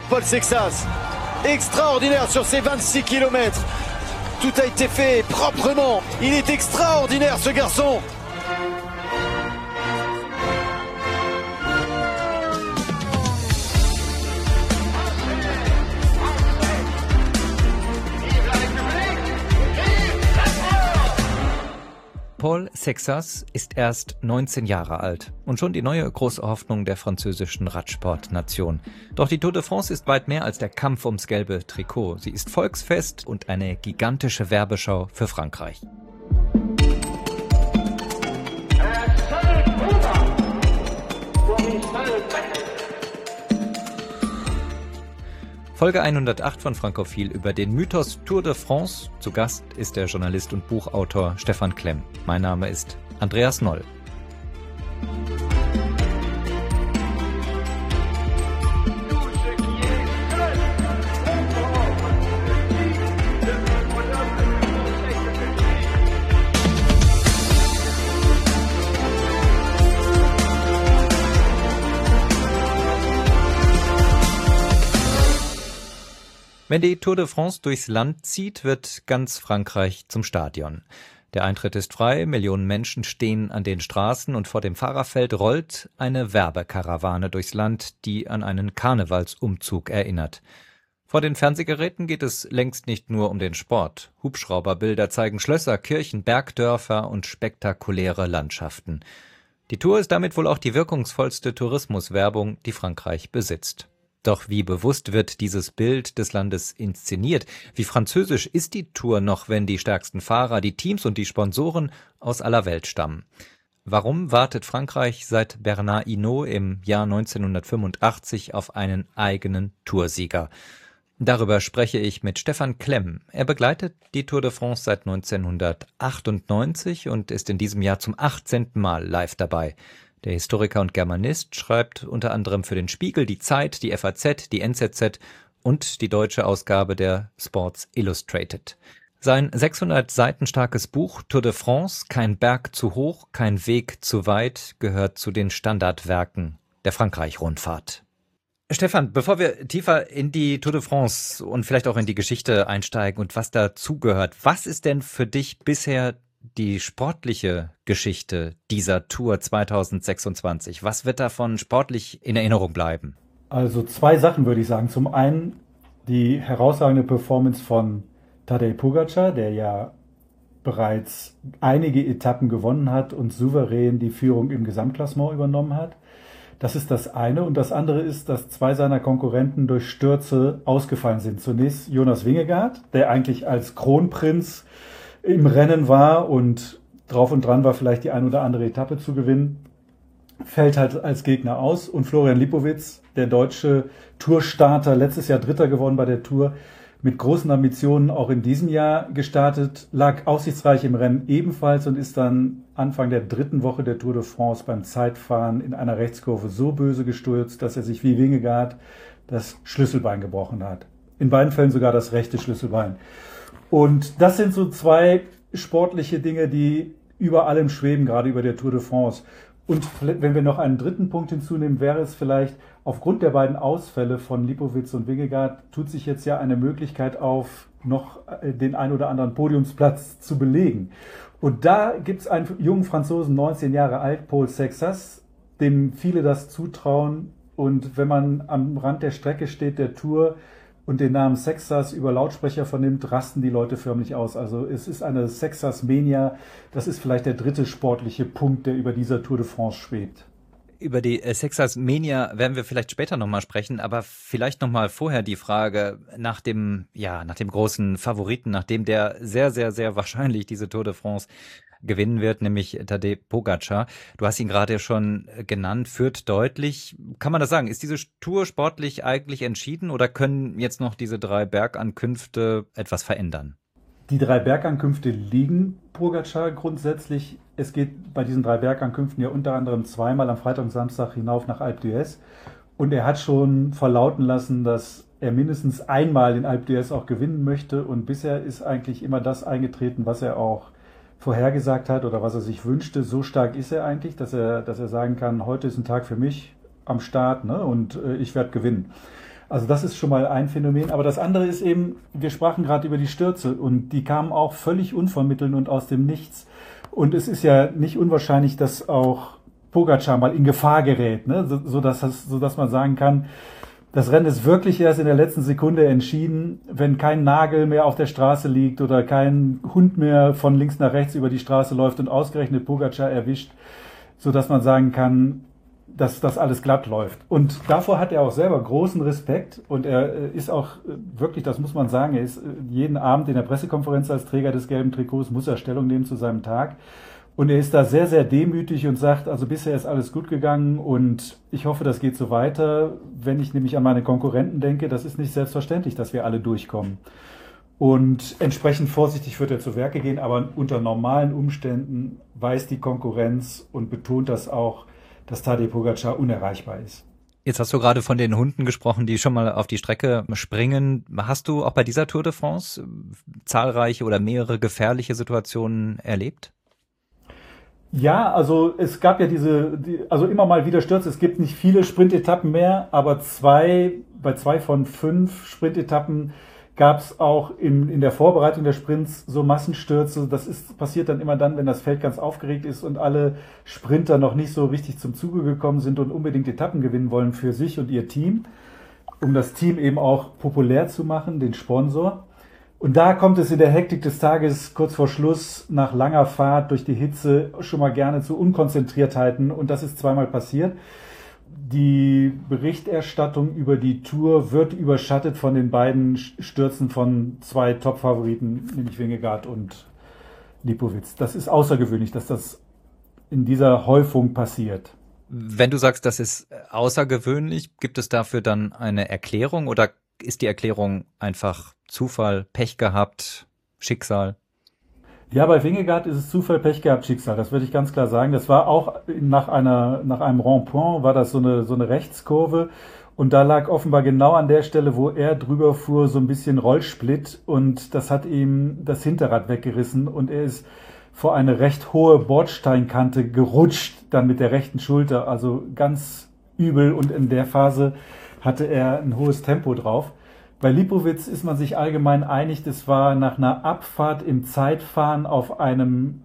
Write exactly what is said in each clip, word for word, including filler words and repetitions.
Paul Sexas. Extraordinaire sur ces vingt-six kilomètres. Tout a été fait proprement. Il est extraordinaire, ce garçon. Paul Sexas ist erst neunzehn Jahre alt und schon die neue große Hoffnung der französischen Radsportnation. Doch die Tour de France ist weit mehr als der Kampf ums gelbe Trikot. Sie ist Volksfest und eine gigantische Werbeschau für Frankreich. Folge hundertacht von Frankophil über den Mythos Tour de France. Zu Gast ist der Journalist und Buchautor Stefan Klemm. Mein Name ist Andreas Noll. Wenn die Tour de France durchs Land zieht, wird ganz Frankreich zum Stadion. Der Eintritt ist frei, Millionen Menschen stehen an den Straßen und vor dem Fahrerfeld rollt eine Werbekarawane durchs Land, die an einen Karnevalsumzug erinnert. Vor den Fernsehgeräten geht es längst nicht nur um den Sport. Hubschrauberbilder zeigen Schlösser, Kirchen, Bergdörfer und spektakuläre Landschaften. Die Tour ist damit wohl auch die wirkungsvollste Tourismuswerbung, die Frankreich besitzt. Doch wie bewusst wird dieses Bild des Landes inszeniert? Wie französisch ist die Tour noch, wenn die stärksten Fahrer, die Teams und die Sponsoren aus aller Welt stammen? Warum wartet Frankreich seit Bernard Hinault im Jahr neunzehnhundertfünfundachtzig auf einen eigenen Toursieger? Darüber spreche ich mit Stefan Klemm. Er begleitet die Tour de France seit neunzehnhundertachtundneunzig und ist in diesem Jahr zum achtzehnten Mal live dabei. Der Historiker und Germanist schreibt unter anderem für den Spiegel, die Zeit, die F A Z, die N Z Z und die deutsche Ausgabe der Sports Illustrated. Sein sechshundert Seiten starkes Buch Tour de France, kein Berg zu hoch, kein Weg zu weit, gehört zu den Standardwerken der Frankreich-Rundfahrt. Stefan, bevor wir tiefer in die Tour de France und vielleicht auch in die Geschichte einsteigen und was dazugehört, was ist denn für dich bisher die sportliche Geschichte dieser Tour zweitausendsechsundzwanzig? Was wird davon sportlich in Erinnerung bleiben? Also zwei Sachen würde ich sagen. Zum einen die herausragende Performance von Tadej Pogačar, der ja bereits einige Etappen gewonnen hat und souverän die Führung im Gesamtklassement übernommen hat. Das ist das eine. Und das andere ist, dass zwei seiner Konkurrenten durch Stürze ausgefallen sind. Zunächst Jonas Vingegaard, der eigentlich als Kronprinz im Rennen war und drauf und dran war, vielleicht die ein oder andere Etappe zu gewinnen, fällt halt als Gegner aus. Und Florian Lipowitz, der deutsche Tourstarter, letztes Jahr Dritter geworden bei der Tour, mit großen Ambitionen auch in diesem Jahr gestartet, lag aussichtsreich im Rennen ebenfalls und ist dann Anfang der dritten Woche der Tour de France beim Zeitfahren in einer Rechtskurve so böse gestürzt, dass er sich wie Vingegaard das Schlüsselbein gebrochen hat. In beiden Fällen sogar das rechte Schlüsselbein. Und das sind so zwei sportliche Dinge, die über allem schweben, gerade über der Tour de France. Und wenn wir noch einen dritten Punkt hinzunehmen, wäre es vielleicht, aufgrund der beiden Ausfälle von Lipowitz und Vingegaard, tut sich jetzt ja eine Möglichkeit auf, noch den ein oder anderen Podiumsplatz zu belegen. Und da gibt es einen jungen Franzosen, neunzehn Jahre alt, Paul Sexas, dem viele das zutrauen. Und wenn man am Rand der Strecke steht, der Tour, und den Namen Sexas über Lautsprecher vernimmt, rasten die Leute förmlich aus. Also es ist eine Sexas-Mania. Das ist vielleicht der dritte sportliche Punkt, der über dieser Tour de France schwebt. Über die Sexas-Mania werden wir vielleicht später nochmal sprechen, aber vielleicht nochmal vorher die Frage nach dem, ja, nach dem großen Favoriten, nach dem der sehr, sehr, sehr wahrscheinlich diese Tour de France gewinnen wird, nämlich Tadej Pogačar. Du hast ihn gerade schon genannt, führt deutlich. Kann man das sagen? Ist diese Tour sportlich eigentlich entschieden oder können jetzt noch diese drei Bergankünfte etwas verändern? Die drei Bergankünfte liegen Pogačar grundsätzlich. Es geht bei diesen drei Bergankünften ja unter anderem zweimal am Freitag und Samstag hinauf nach Alpe d'Huez. Und er hat schon verlauten lassen, dass er mindestens einmal den Alpe d'Huez auch gewinnen möchte. Und bisher ist eigentlich immer das eingetreten, was er auch vorhergesagt hat oder was er sich wünschte. So stark ist er eigentlich, dass er, dass er sagen kann, heute ist ein Tag für mich am Start, ne, und äh, ich werde gewinnen. Also das ist schon mal ein Phänomen. Aber das andere ist eben, wir sprachen gerade über die Stürze und die kamen auch völlig unvermittelt und aus dem Nichts. Und es ist ja nicht unwahrscheinlich, dass auch Pogačar mal in Gefahr gerät, ne? so, so, dass das, so dass man sagen kann, das Rennen ist wirklich erst in der letzten Sekunde entschieden, wenn kein Nagel mehr auf der Straße liegt oder kein Hund mehr von links nach rechts über die Straße läuft und ausgerechnet Pogačar erwischt, so dass man sagen kann, dass das alles glatt läuft. Und davor hat er auch selber großen Respekt und er ist auch wirklich, das muss man sagen, er ist jeden Abend in der Pressekonferenz als Träger des gelben Trikots, muss er Stellung nehmen zu seinem Tag. Und er ist da sehr, sehr demütig und sagt, also bisher ist alles gut gegangen und ich hoffe, das geht so weiter. Wenn ich nämlich an meine Konkurrenten denke, das ist nicht selbstverständlich, dass wir alle durchkommen. Und entsprechend vorsichtig wird er zu Werke gehen, aber unter normalen Umständen weiß die Konkurrenz und betont das auch, dass Tadej Pogačar unerreichbar ist. Jetzt hast du gerade von den Hunden gesprochen, die schon mal auf die Strecke springen. Hast du auch bei dieser Tour de France zahlreiche oder mehrere gefährliche Situationen erlebt? Ja, also es gab ja diese, die, also immer mal wieder Stürze. Es gibt nicht viele Sprintetappen mehr, aber zwei, bei zwei von fünf Sprintetappen gab es auch in, in der Vorbereitung der Sprints so Massenstürze. Das ist passiert dann immer dann, wenn das Feld ganz aufgeregt ist und alle Sprinter noch nicht so richtig zum Zuge gekommen sind und unbedingt Etappen gewinnen wollen für sich und ihr Team, um das Team eben auch populär zu machen, den Sponsor. Und da kommt es in der Hektik des Tages kurz vor Schluss nach langer Fahrt durch die Hitze schon mal gerne zu Unkonzentriertheiten und das ist zweimal passiert. Die Berichterstattung über die Tour wird überschattet von den beiden Stürzen von zwei Top-Favoriten, nämlich Vingegaard und Lipovic. Das ist außergewöhnlich, dass das in dieser Häufung passiert. Wenn du sagst, das ist außergewöhnlich, gibt es dafür dann eine Erklärung oder ist die Erklärung einfach Zufall, Pech gehabt, Schicksal? Ja, bei Vingegaard ist es Zufall, Pech gehabt, Schicksal. Das würde ich ganz klar sagen. Das war auch nach einer, nach einem Rond-Point war das so eine, so eine Rechtskurve. Und da lag offenbar genau an der Stelle, wo er drüber fuhr, so ein bisschen Rollsplit. Und das hat ihm das Hinterrad weggerissen. Und er ist vor eine recht hohe Bordsteinkante gerutscht, dann mit der rechten Schulter. Also ganz übel. Und in der Phase hatte er ein hohes Tempo drauf. Bei Lipovic ist man sich allgemein einig, das war nach einer Abfahrt im Zeitfahren auf einem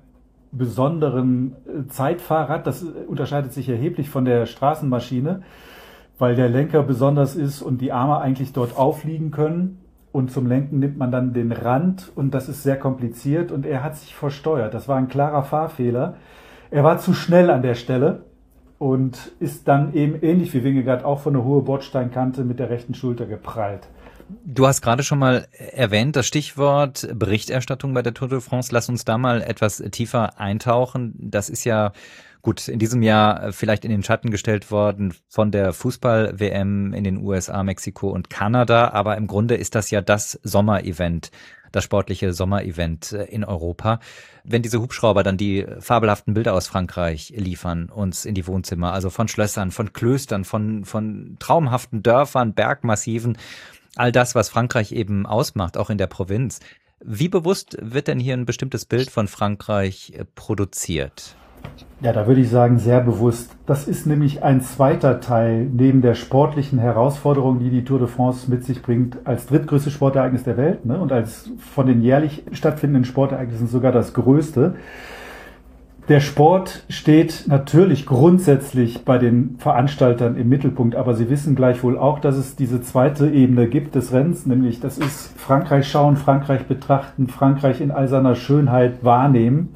besonderen Zeitfahrrad. Das unterscheidet sich erheblich von der Straßenmaschine, weil der Lenker besonders ist und die Arme eigentlich dort aufliegen können. Und zum Lenken nimmt man dann den Rand und das ist sehr kompliziert und er hat sich versteuert. Das war ein klarer Fahrfehler. Er war zu schnell an der Stelle und ist dann eben ähnlich wie Vingegaard auch von einer hohen Bordsteinkante mit der rechten Schulter geprallt. Du hast gerade schon mal erwähnt, das Stichwort Berichterstattung bei der Tour de France. Lass uns da mal etwas tiefer eintauchen. Das ist ja gut in diesem Jahr vielleicht in den Schatten gestellt worden von der Fußball-W M in den U S A, Mexiko und Kanada. Aber im Grunde ist das ja das Sommerevent, das sportliche Sommerevent in Europa. Wenn diese Hubschrauber dann die fabelhaften Bilder aus Frankreich liefern, uns in die Wohnzimmer, also von Schlössern, von Klöstern, von, von traumhaften Dörfern, Bergmassiven, all das, was Frankreich eben ausmacht, auch in der Provinz. Wie bewusst wird denn hier ein bestimmtes Bild von Frankreich produziert? Ja, da würde ich sagen, sehr bewusst. Das ist nämlich ein zweiter Teil neben der sportlichen Herausforderung, die die Tour de France mit sich bringt, als drittgrößtes Sportereignis der Welt, ne, und als von den jährlich stattfindenden Sportereignissen sogar das größte. Der Sport steht natürlich grundsätzlich bei den Veranstaltern im Mittelpunkt, aber sie wissen gleichwohl auch, dass es diese zweite Ebene gibt des Rennens, nämlich das ist Frankreich schauen, Frankreich betrachten, Frankreich in all seiner Schönheit wahrnehmen.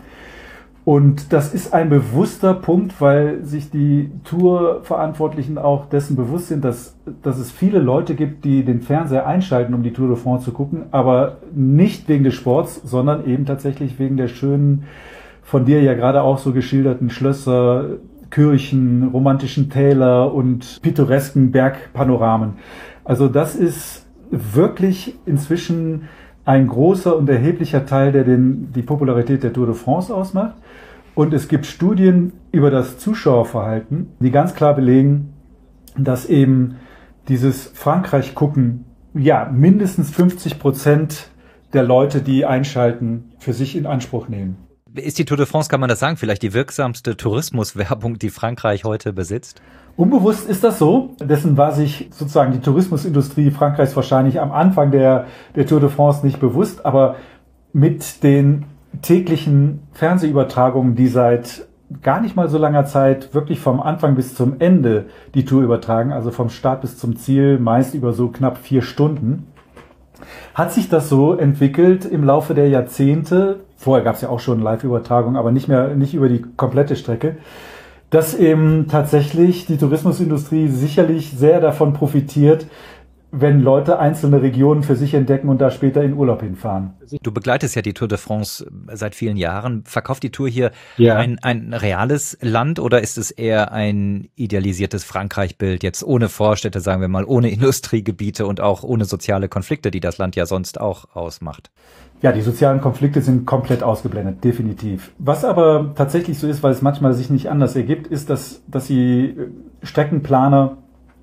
Und das ist ein bewusster Punkt, weil sich die Tour-Verantwortlichen auch dessen bewusst sind, dass, dass es viele Leute gibt, die den Fernseher einschalten, um die Tour de France zu gucken, aber nicht wegen des Sports, sondern eben tatsächlich wegen der schönen, von dir ja gerade auch so geschilderten Schlösser, Kirchen, romantischen Täler und pittoresken Bergpanoramen. Also das ist wirklich inzwischen ein großer und erheblicher Teil, der den, die Popularität der Tour de France ausmacht. Und es gibt Studien über das Zuschauerverhalten, die ganz klar belegen, dass eben dieses Frankreich-Gucken, ja, mindestens fünfzig Prozent der Leute, die einschalten, für sich in Anspruch nehmen. Ist die Tour de France, kann man das sagen, vielleicht die wirksamste Tourismuswerbung, die Frankreich heute besitzt? Unbewusst ist das so. Dessen war sich sozusagen die Tourismusindustrie Frankreichs wahrscheinlich am Anfang der, der Tour de France nicht bewusst. Aber mit den täglichen Fernsehübertragungen, die seit gar nicht mal so langer Zeit wirklich vom Anfang bis zum Ende die Tour übertragen, also vom Start bis zum Ziel, meist über so knapp vier Stunden, hat sich das so entwickelt im Laufe der Jahrzehnte. Vorher gab es ja auch schon Live-Übertragung, aber nicht mehr, nicht über die komplette Strecke, dass eben tatsächlich die Tourismusindustrie sicherlich sehr davon profitiert, wenn Leute einzelne Regionen für sich entdecken und da später in Urlaub hinfahren. Du begleitest ja die Tour de France seit vielen Jahren. Verkauft die Tour hier ja. ein, ein reales Land oder ist es eher ein idealisiertes Frankreich-Bild, jetzt ohne Vorstädte, sagen wir mal, ohne Industriegebiete und auch ohne soziale Konflikte, die das Land ja sonst auch ausmacht? Ja, die sozialen Konflikte sind komplett ausgeblendet, definitiv. Was aber tatsächlich so ist, weil es manchmal sich nicht anders ergibt, ist, dass, dass die Streckenplaner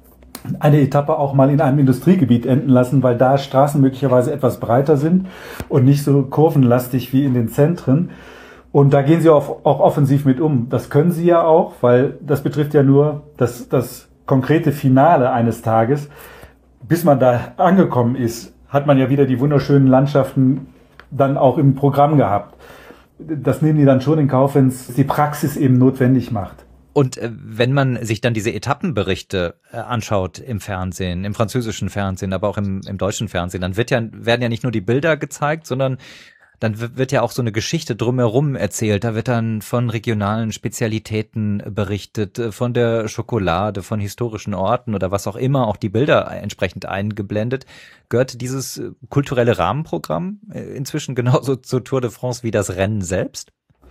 eine Etappe auch mal in einem Industriegebiet enden lassen, weil da Straßen möglicherweise etwas breiter sind und nicht so kurvenlastig wie in den Zentren. Und da gehen sie auch, auch offensiv mit um. Das können sie ja auch, weil das betrifft ja nur das, das konkrete Finale eines Tages. Bis man da angekommen ist, hat man ja wieder die wunderschönen Landschaften dann auch im Programm gehabt. Das nehmen die dann schon in Kauf, wenn es die Praxis eben notwendig macht. Und äh, wenn man sich dann diese Etappenberichte äh, anschaut im Fernsehen, im französischen Fernsehen, aber auch im, im deutschen Fernsehen, dann wird ja, werden ja nicht nur die Bilder gezeigt, sondern dann wird ja auch so eine Geschichte drumherum erzählt. Da wird dann von regionalen Spezialitäten berichtet, von der Schokolade, von historischen Orten oder was auch immer, auch die Bilder entsprechend eingeblendet. Gehört dieses kulturelle Rahmenprogramm inzwischen genauso zur Tour de France wie das Rennen selbst?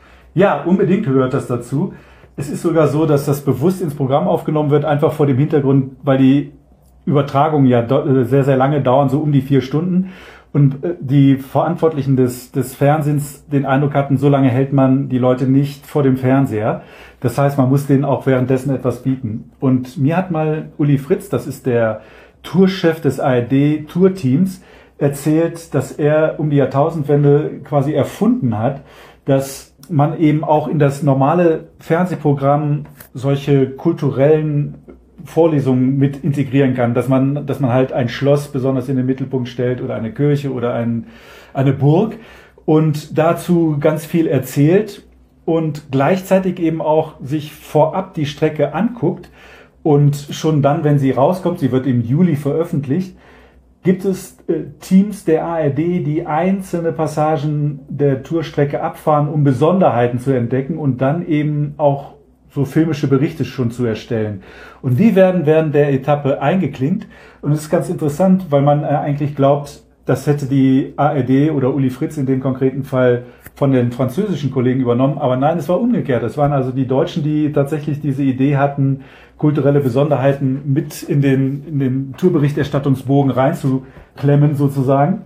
Ja, unbedingt gehört das dazu. Es ist sogar so, dass das bewusst ins Programm aufgenommen wird, einfach vor dem Hintergrund, weil die Übertragungen ja sehr, sehr lange dauern, so um die vier Stunden. Und die Verantwortlichen des, des Fernsehens den Eindruck hatten, so lange hält man die Leute nicht vor dem Fernseher. Das heißt, man muss denen auch währenddessen etwas bieten. Und mir hat mal Uli Fritz, das ist der Tourchef des A R D-Tourteams, erzählt, dass er um die Jahrtausendwende quasi erfunden hat, dass man eben auch in das normale Fernsehprogramm solche kulturellen Vorlesungen mit integrieren kann, dass man, dass man halt ein Schloss besonders in den Mittelpunkt stellt oder eine Kirche oder ein, eine Burg und dazu ganz viel erzählt und gleichzeitig eben auch sich vorab die Strecke anguckt und schon dann, wenn sie rauskommt, sie wird im Juli veröffentlicht, gibt es äh, Teams der A R D, die einzelne Passagen der Tourstrecke abfahren, um Besonderheiten zu entdecken und dann eben auch so filmische Berichte schon zu erstellen. Und die werden während der Etappe eingeklinkt. Und es ist ganz interessant, weil man äh, eigentlich glaubt, das hätte die A R D oder Uli Fritz in dem konkreten Fall von den französischen Kollegen übernommen. Aber nein, es war umgekehrt. Es waren also die Deutschen, die tatsächlich diese Idee hatten, kulturelle Besonderheiten mit in den, in den Tourberichterstattungsbogen reinzuklemmen sozusagen.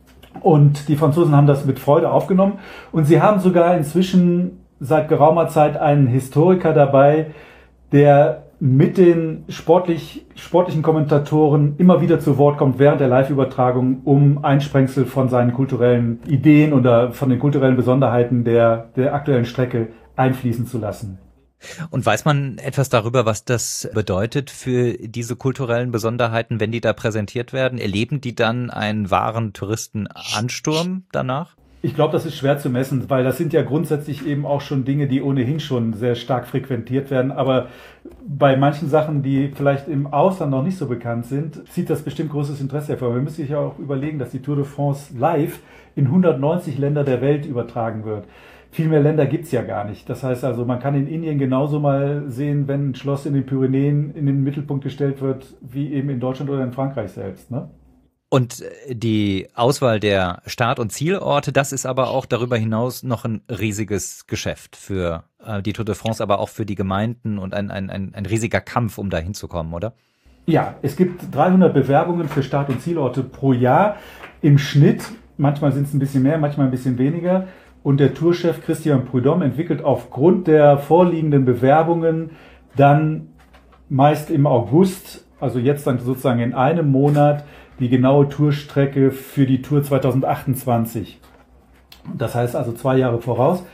Und die Franzosen haben das mit Freude aufgenommen. Und sie haben sogar inzwischen seit geraumer Zeit einen Historiker dabei, der mit den sportlich, sportlichen Kommentatoren immer wieder zu Wort kommt während der Live-Übertragung, um Einsprengsel von seinen kulturellen Ideen oder von den kulturellen Besonderheiten der, der aktuellen Strecke einfließen zu lassen. Und weiß man etwas darüber, was das bedeutet für diese kulturellen Besonderheiten, wenn die da präsentiert werden? Erleben die dann einen wahren Touristenansturm danach? Ich glaube, das ist schwer zu messen, weil das sind ja grundsätzlich eben auch schon Dinge, die ohnehin schon sehr stark frequentiert werden. Aber bei manchen Sachen, die vielleicht im Ausland noch nicht so bekannt sind, zieht das bestimmt großes Interesse hervor. Wir müssen sich ja auch überlegen, dass die Tour de France live in hundertneunzig Länder der Welt übertragen wird. Viel mehr Länder gibt's ja gar nicht. Das heißt also, man kann in Indien genauso mal sehen, wenn ein Schloss in den Pyrenäen in den Mittelpunkt gestellt wird, wie eben in Deutschland oder in Frankreich selbst, ne? Und die Auswahl der Start- und Zielorte, das ist aber auch darüber hinaus noch ein riesiges Geschäft für äh, die Tour de France, aber auch für die Gemeinden und ein, ein, ein, ein riesiger Kampf, um da hinzukommen, oder? Ja, es gibt dreihundert Bewerbungen für Start- und Zielorte pro Jahr im Schnitt. Manchmal sind es ein bisschen mehr, manchmal ein bisschen weniger. Und der Tourchef Christian Prudhomme entwickelt aufgrund der vorliegenden Bewerbungen dann meist im August, also jetzt dann sozusagen in einem Monat, die genaue Tourstrecke für die Tour zweitausendachtundzwanzig. Das heißt also zwei Jahre voraus.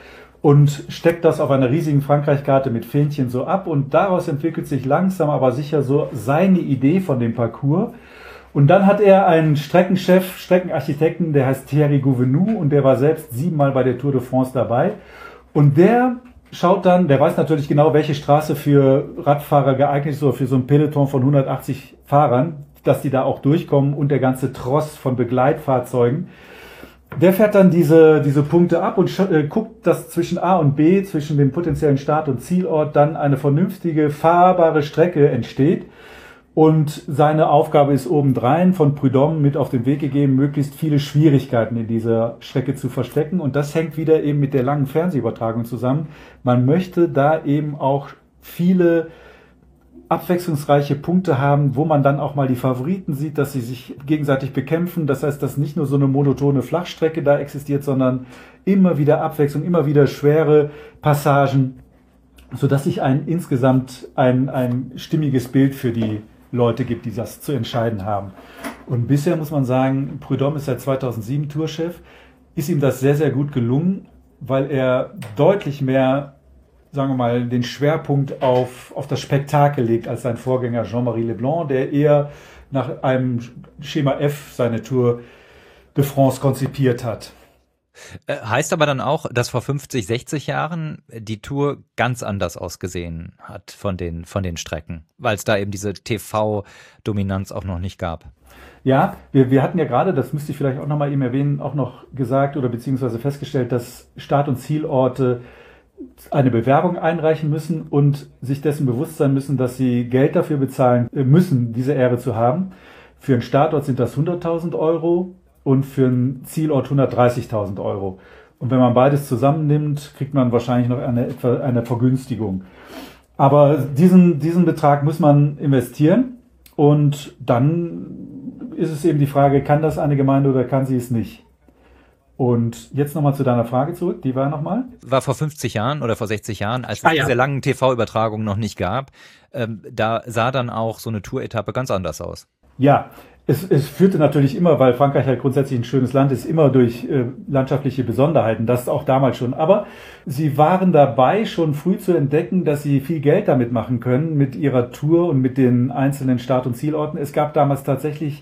und steckt das auf einer riesigen Frankreich-Karte mit Fähnchen so ab und daraus entwickelt sich langsam aber sicher so seine Idee von dem Parcours. Und dann hat er einen Streckenchef, Streckenarchitekten, der heißt Thierry Gouvenou und der war selbst siebenmal bei der Tour de France dabei. Und der schaut dann, der weiß natürlich genau, welche Straße für Radfahrer geeignet ist, oder für so ein Peloton von hundertachtzig Fahrern, dass die da auch durchkommen und der ganze Tross von Begleitfahrzeugen. Der fährt dann diese, diese Punkte ab und äh, guckt, dass zwischen A und B, zwischen dem potenziellen Start- und Zielort, dann eine vernünftige, fahrbare Strecke entsteht. Und seine Aufgabe ist obendrein von Prudhomme mit auf den Weg gegeben, möglichst viele Schwierigkeiten in dieser Strecke zu verstecken. Und das hängt wieder eben mit der langen Fernsehübertragung zusammen. Man möchte da eben auch viele abwechslungsreiche Punkte haben, wo man dann auch mal die Favoriten sieht, dass sie sich gegenseitig bekämpfen. Das heißt, dass nicht nur so eine monotone Flachstrecke da existiert, sondern immer wieder Abwechslung, immer wieder schwere Passagen, sodass sich ein insgesamt ein, ein stimmiges Bild für die Leute gibt, die das zu entscheiden haben. Und bisher muss man sagen, Prudhomme ist seit zweitausendsieben Tourchef, ist ihm das sehr, sehr gut gelungen, weil er deutlich mehr, sagen wir mal, den Schwerpunkt auf, auf das Spektakel legt als sein Vorgänger Jean-Marie Leblanc, der eher nach einem Schema F seine Tour de France konzipiert hat. Heißt aber dann auch, dass vor fünfzig, sechzig Jahren die Tour ganz anders ausgesehen hat von den, von den Strecken, weil es da eben diese T V-Dominanz auch noch nicht gab. Ja, wir, wir hatten ja gerade, das müsste ich vielleicht auch nochmal eben erwähnen, auch noch gesagt oder beziehungsweise festgestellt, dass Start- und Zielorte eine Bewerbung einreichen müssen und sich dessen bewusst sein müssen, dass sie Geld dafür bezahlen müssen, diese Ehre zu haben. Für einen Startort sind das hunderttausend Euro und für einen Zielort hundertdreißigtausend Euro. Und wenn man beides zusammennimmt, kriegt man wahrscheinlich noch eine, etwa eine Vergünstigung. Aber diesen, diesen Betrag muss man investieren und dann ist es eben die Frage, kann das eine Gemeinde oder kann sie es nicht? Und jetzt nochmal zu deiner Frage zurück, die war nochmal? War vor fünfzig Jahren oder vor sechzig Jahren, als es ah, ja. diese langen T V-Übertragungen noch nicht gab, ähm, da sah dann auch so eine Tour-Etappe ganz anders aus. Ja, es, es führte natürlich immer, weil Frankreich halt grundsätzlich ein schönes Land ist, immer durch äh, landschaftliche Besonderheiten, das auch damals schon. Aber sie waren dabei, schon früh zu entdecken, dass sie viel Geld damit machen können, mit ihrer Tour und mit den einzelnen Start- und Zielorten. Es gab damals tatsächlich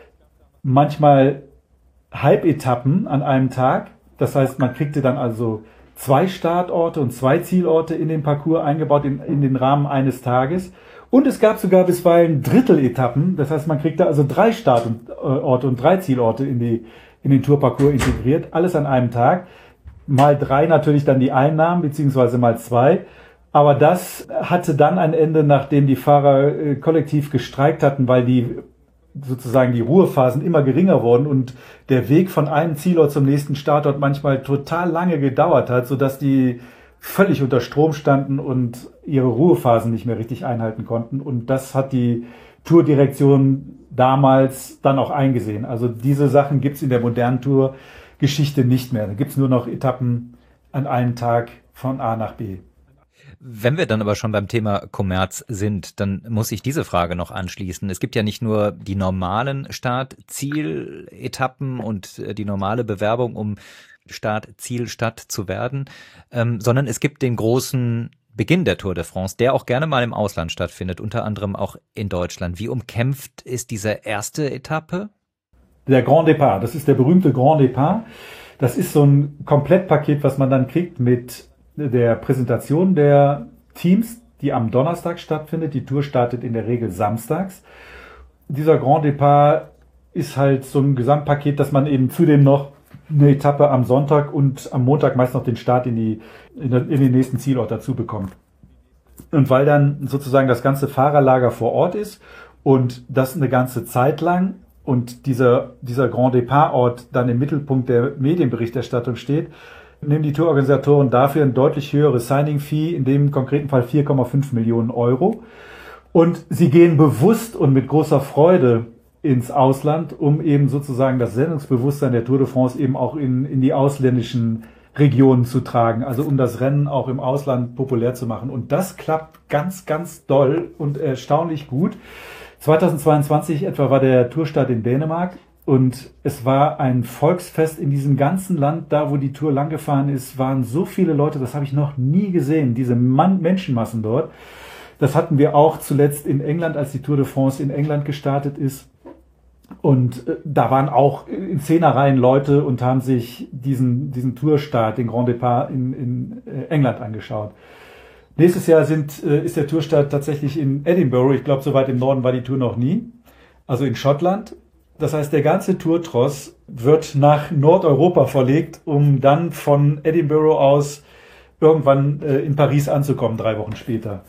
manchmal Halbetappen an einem Tag. Das heißt, man kriegte dann also zwei Startorte und zwei Zielorte in den Parcours eingebaut in, in den Rahmen eines Tages. Und es gab sogar bisweilen Dritteletappen. Das heißt, man kriegte also drei Startorte und drei Zielorte in, die, in den Tourparcours integriert. Alles an einem Tag. Mal drei natürlich dann die Einnahmen, beziehungsweise mal zwei. Aber das hatte dann ein Ende, nachdem die Fahrer äh, kollektiv gestreikt hatten, weil die sozusagen die Ruhephasen immer geringer wurden und der Weg von einem Zielort zum nächsten Startort manchmal total lange gedauert hat, sodass die völlig unter Strom standen und ihre Ruhephasen nicht mehr richtig einhalten konnten. Und das hat die Tourdirektion damals dann auch eingesehen. Also diese Sachen gibt's in der modernen Tourgeschichte nicht mehr. Da gibt's nur noch Etappen an einem Tag von A nach B. Wenn wir dann aber schon beim Thema Kommerz sind, dann muss ich diese Frage noch anschließen. Es gibt ja nicht nur die normalen Start-Ziel-Etappen und die normale Bewerbung, um Start-Ziel-Stadt zu werden, ähm, sondern es gibt den großen Beginn der Tour de France, der auch gerne mal im Ausland stattfindet, unter anderem auch in Deutschland. Wie umkämpft ist diese erste Etappe? Der Grand Départ, das ist der berühmte Grand Départ. Das ist so ein Komplettpaket, was man dann kriegt mit der Präsentation der Teams, die am Donnerstag stattfindet. Die Tour startet in der Regel samstags. Dieser Grand Départ ist halt so ein Gesamtpaket, dass man eben zudem noch eine Etappe am Sonntag und am Montag meist noch den Start in die in den nächsten Zielort dazu bekommt. Und weil dann sozusagen das ganze Fahrerlager vor Ort ist und das eine ganze Zeit lang und dieser dieser Grand Départ-Ort dann im Mittelpunkt der Medienberichterstattung steht, nehmen die Tourorganisatoren dafür ein deutlich höheres Signing-Fee, in dem konkreten Fall vier Komma fünf Millionen Euro. Und sie gehen bewusst und mit großer Freude ins Ausland, um eben sozusagen das Sendungsbewusstsein der Tour de France eben auch in, in die ausländischen Regionen zu tragen, also um das Rennen auch im Ausland populär zu machen. Und das klappt ganz, ganz doll und erstaunlich gut. zweitausendzweiundzwanzig etwa war der Tourstart in Dänemark Und es war ein Volksfest in diesem ganzen Land, da wo die Tour lang gefahren ist, waren so viele Leute, das habe ich noch nie gesehen, diese Mann- Menschenmassen dort. Das hatten wir auch zuletzt in England, als die Tour de France in England gestartet ist. Und äh, da waren auch in Zehnerreihen Leute und haben sich diesen, diesen Tourstart, den Grand Départ in, in äh, England angeschaut. Nächstes Jahr sind, äh, ist der Tourstart tatsächlich in Edinburgh. Ich glaube, so weit im Norden war die Tour noch nie. Also in Schottland. Das heißt, der ganze Tourtross wird nach Nordeuropa verlegt, um dann von Edinburgh aus irgendwann äh, in Paris anzukommen, drei Wochen später.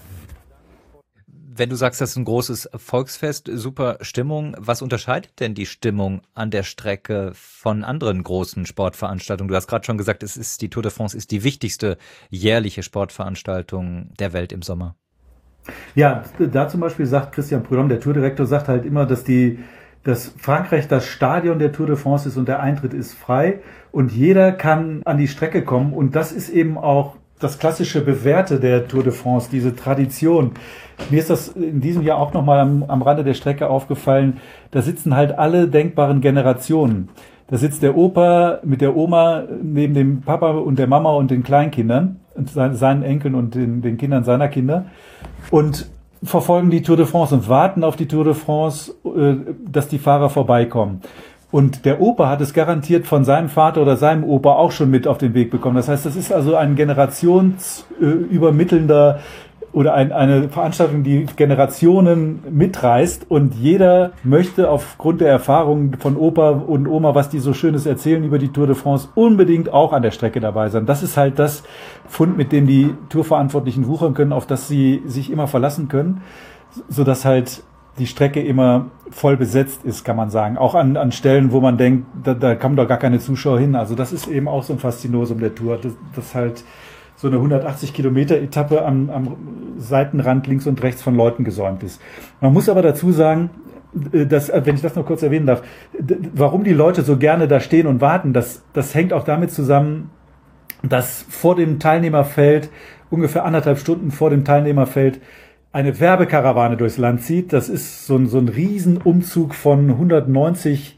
Wenn du sagst, das ist ein großes Volksfest, super Stimmung, was unterscheidet denn die Stimmung an der Strecke von anderen großen Sportveranstaltungen? Du hast gerade schon gesagt, es ist die Tour de France ist die wichtigste jährliche Sportveranstaltung der Welt im Sommer. Ja, da zum Beispiel sagt Christian Prudhomme, der Tourdirektor, sagt halt immer, dass die dass Frankreich das Stadion der Tour de France ist und der Eintritt ist frei und jeder kann an die Strecke kommen und das ist eben auch das klassische Bewährte der Tour de France, diese Tradition. Mir ist das in diesem Jahr auch nochmal am, am Rande der Strecke aufgefallen, da sitzen halt alle denkbaren Generationen. Da sitzt der Opa mit der Oma neben dem Papa und der Mama und den Kleinkindern, und seinen Enkeln und den, den Kindern seiner Kinder und verfolgen die Tour de France und warten auf die Tour de France, dass die Fahrer vorbeikommen. Und der Opa hat es garantiert von seinem Vater oder seinem Opa auch schon mit auf den Weg bekommen. Das heißt, das ist also ein generationsübermittelnder oder ein, eine Veranstaltung, die Generationen mitreißt. Und jeder möchte aufgrund der Erfahrungen von Opa und Oma, was die so Schönes erzählen über die Tour de France, unbedingt auch an der Strecke dabei sein. Das ist halt das Fund, mit dem die Tourverantwortlichen wuchern können, auf das sie sich immer verlassen können, sodass halt die Strecke immer voll besetzt ist, kann man sagen. Auch an, an Stellen, wo man denkt, da, da kommen doch gar keine Zuschauer hin. Also das ist eben auch so ein Faszinosum der Tour, dass, dass halt so eine hundertachtzig Kilometer Etappe am, am Seitenrand links und rechts von Leuten gesäumt ist. Man muss aber dazu sagen, dass, wenn ich das noch kurz erwähnen darf, warum die Leute so gerne da stehen und warten, das, das hängt auch damit zusammen, dass vor dem Teilnehmerfeld, ungefähr anderthalb Stunden vor dem Teilnehmerfeld, eine Werbekarawane durchs Land zieht. Das ist so ein, so ein Riesenumzug von hundertneunzig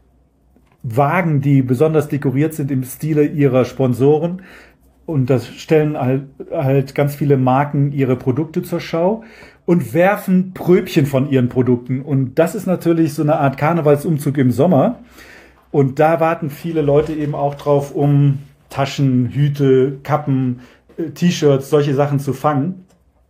Wagen, die besonders dekoriert sind im Stile ihrer Sponsoren. Und das stellen halt, halt ganz viele Marken ihre Produkte zur Schau und werfen Pröbchen von ihren Produkten. Und das ist natürlich so eine Art Karnevalsumzug im Sommer. Und da warten viele Leute eben auch drauf, um Taschen, Hüte, Kappen, T-Shirts, solche Sachen zu fangen.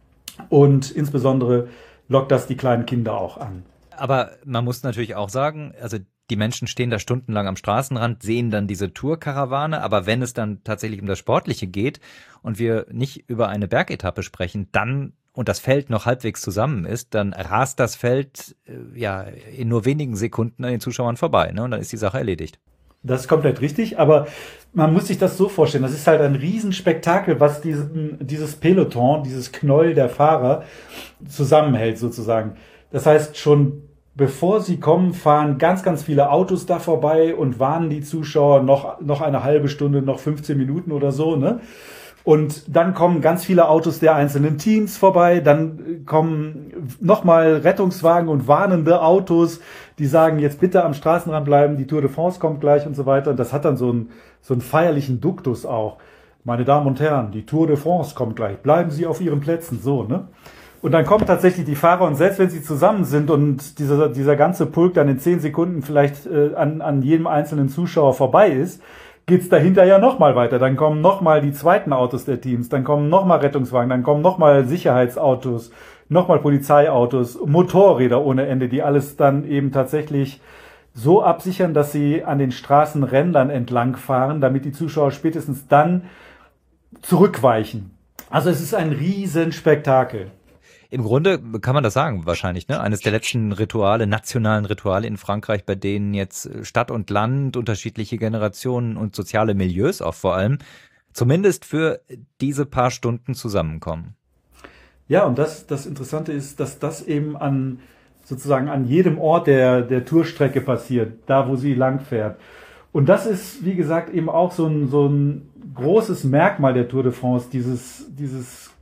Und insbesondere lockt das die kleinen Kinder auch an. Aber man muss natürlich auch sagen, also die Menschen stehen da stundenlang am Straßenrand, sehen dann diese Tourkarawane, aber wenn es dann tatsächlich um das Sportliche geht und wir nicht über eine Bergetappe sprechen, dann und das Feld noch halbwegs zusammen ist, dann rast das Feld äh, ja in nur wenigen Sekunden an den Zuschauern vorbei, ne? Und dann ist die Sache erledigt. Das ist komplett richtig, aber man muss sich das so vorstellen, das ist halt ein Riesenspektakel, was diesen, dieses Peloton, dieses Knäuel der Fahrer zusammenhält sozusagen. Das heißt, schon bevor sie kommen, fahren ganz, ganz viele Autos da vorbei und warnen die Zuschauer noch, noch eine halbe Stunde, noch fünfzehn Minuten oder so, ne? Und dann kommen ganz viele Autos der einzelnen Teams vorbei, dann kommen nochmal Rettungswagen und warnende Autos, die sagen, jetzt bitte am Straßenrand bleiben, die Tour de France kommt gleich und so weiter. Und das hat dann so einen, so einen feierlichen Duktus auch. Meine Damen und Herren, die Tour de France kommt gleich, bleiben Sie auf Ihren Plätzen, so, ne? Und dann kommen tatsächlich die Fahrer und selbst wenn sie zusammen sind und dieser, dieser ganze Pulk dann in zehn Sekunden vielleicht äh, an, an jedem einzelnen Zuschauer vorbei ist, geht's dahinter ja nochmal weiter. Dann kommen nochmal die zweiten Autos der Teams, dann kommen nochmal Rettungswagen, dann kommen nochmal Sicherheitsautos, nochmal Polizeiautos, Motorräder ohne Ende, die alles dann eben tatsächlich so absichern, dass sie an den Straßenrändern entlang fahren, damit die Zuschauer spätestens dann zurückweichen. Also es ist ein Riesenspektakel. Im Grunde kann man das sagen, wahrscheinlich, ne? Eines der letzten Rituale, nationalen Rituale in Frankreich, bei denen jetzt Stadt und Land, unterschiedliche Generationen und soziale Milieus auch vor allem, zumindest für diese paar Stunden zusammenkommen. Ja, und das, das Interessante ist, dass das eben an, sozusagen an jedem Ort der, der Tourstrecke passiert, da wo sie lang fährt. Und das ist, wie gesagt, eben auch so ein, so ein großes Merkmal der Tour de France, dieses, dieses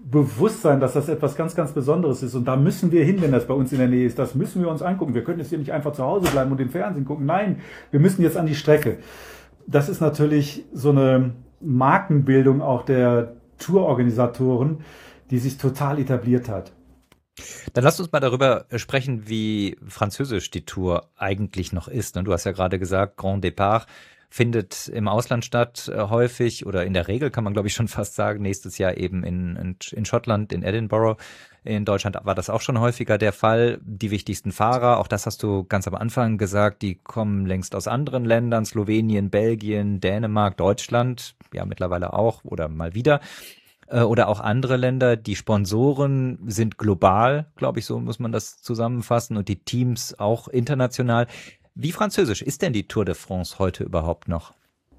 bewusst sein, dass das etwas ganz, ganz Besonderes ist. Und da müssen wir hin, wenn das bei uns in der Nähe ist. Das müssen wir uns angucken. Wir können jetzt hier nicht einfach zu Hause bleiben und den Fernsehen gucken. Nein, wir müssen jetzt an die Strecke. Das ist natürlich so eine Markenbildung auch der Tourorganisatoren, die sich total etabliert hat. Dann lasst uns mal darüber sprechen, wie französisch die Tour eigentlich noch ist. Du hast ja gerade gesagt, Grand Départ findet im Ausland statt, äh, häufig oder in der Regel kann man, glaube ich, schon fast sagen, nächstes Jahr eben in, in, in Schottland, in Edinburgh. In Deutschland war das auch schon häufiger der Fall. Die wichtigsten Fahrer, auch das hast du ganz am Anfang gesagt, die kommen längst aus anderen Ländern, Slowenien, Belgien, Dänemark, Deutschland, ja mittlerweile auch oder mal wieder. Äh, oder auch andere Länder. Die Sponsoren sind global, glaube ich, so muss man das zusammenfassen, und die Teams auch international. Wie französisch ist denn die Tour de France heute überhaupt noch?